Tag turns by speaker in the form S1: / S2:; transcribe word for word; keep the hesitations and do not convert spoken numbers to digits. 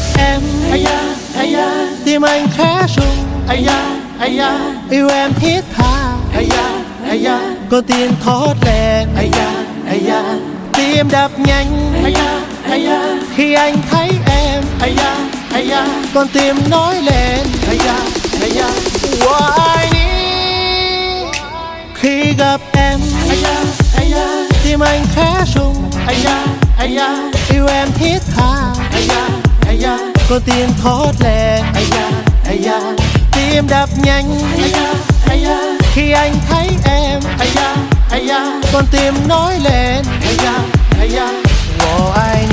S1: gặp em,
S2: ai da, ai da,
S1: tim anh khẽ rung.
S2: ai da, ai da,
S1: Yêu em thiết tha,
S2: ai da, ai da,
S1: con tim thót lên.
S2: ai da, ai da,
S1: Tim đập nhanh
S2: ai da, ai da,
S1: khi anh thấy em,
S2: ai da, ai da,
S1: con tim nói lên.
S2: ai da, ai da,
S1: Why need? Khi gặp em,
S2: ai da, ai da,
S1: tim anh khẽ rung.
S2: ai da, ai da,
S1: Yêu em thiết tha,
S2: ai da, ai da,
S1: con tim thót lên.
S2: ai da, ai da,
S1: Tim đập nhanh
S2: ai da, ai da,
S1: khi anh thấy em,
S2: ai da, ai da,
S1: con tim nói lên.
S2: ai da, ai da.
S1: Why